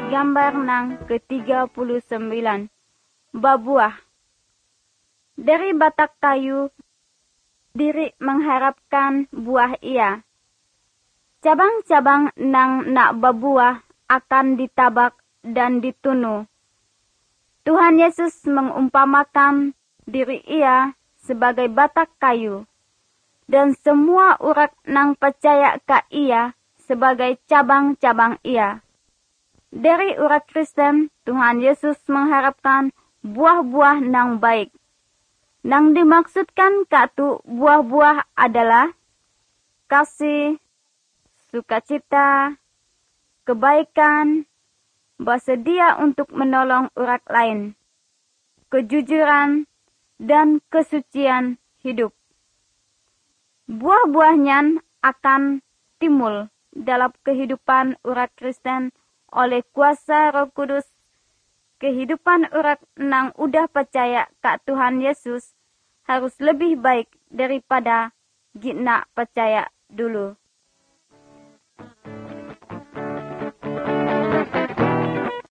gambar nang ke-39. Babuah. Dari batang kayu, diri mengharapkan buah ia. Cabang-cabang nang nak babuah akan ditabak dan ditunu. Tuhan Yesus mengumpamakan diri ia sebagai batang kayu, dan semua urat nang percaya ka ia sebagai cabang-cabang ia. Dari urat Kristen, Tuhan Yesus mengharapkan buah-buah nang baik. Nang dimaksudkan katu buah-buah adalah kasih, sukacita, kebaikan, bersedia untuk menolong orang lain, kejujuran, dan kesucian hidup. Buah-buahnya akan timbul dalam kehidupan orang Kristen oleh kuasa Roh Kudus. Kehidupan orang nang udah percaya ke Tuhan Yesus harus lebih baik daripada gitna percaya dulu.